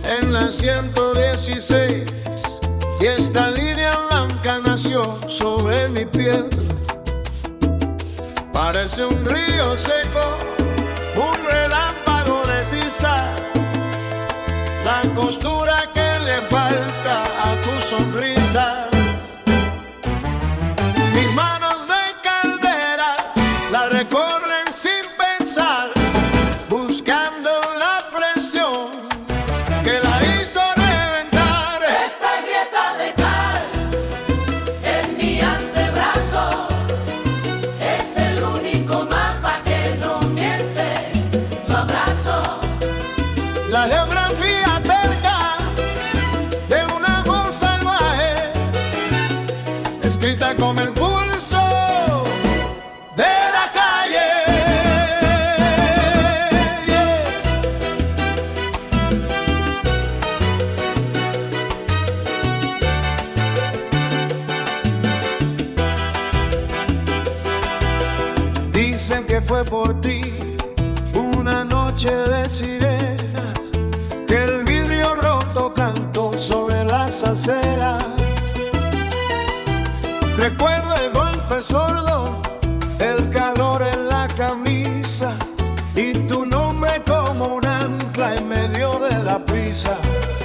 en la 116 y esta línea blanca nació sobre mi piel. Parece un río seco, un relámpago de tiza, la costura que le falta a tu sonrisa. Mis manos de caldera la recorren sin pensar, buscando la presión que la hizo reventar. Esta grieta de cal en mi antebrazo es el único mapa que no miente. Tu abrazo, La geografía terca de un amor salvaje, escrita con el pulso de la calle. Dicen que fue por ti una noche de sirenas, que el vidrio roto cantó sobre las aceras. Recuerdo el golpe sordo, el calor en la camisa y tu nombre como un ancla en medio de la prisa.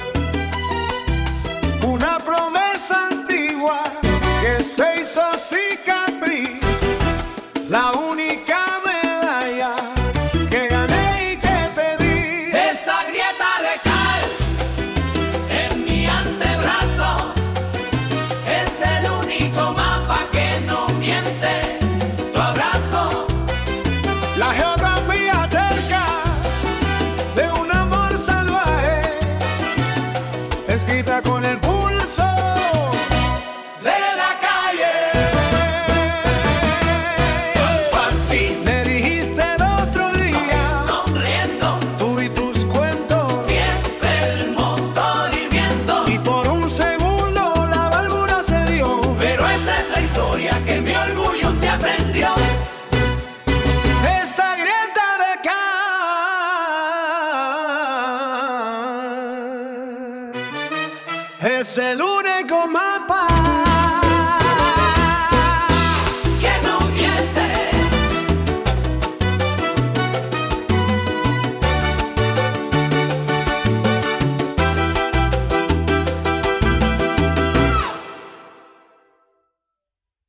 Una promesa antigua que se hizo cicatriz, la única medalla que gané y que te di. esta grieta de cal en mi antebrazo es el único mapa que no miente. Tu abrazo, La geografía terca de un amor salvaje, escrita con el pulso de la calle. así, Me dijiste el otro día, sonriendo, tú y tus cuentos, siempre el motor hirviendo. y por un segundo la válvula se dio. Pero esta es la historia que mi orgullo se aprendió. Esta grieta de cal es el único mapa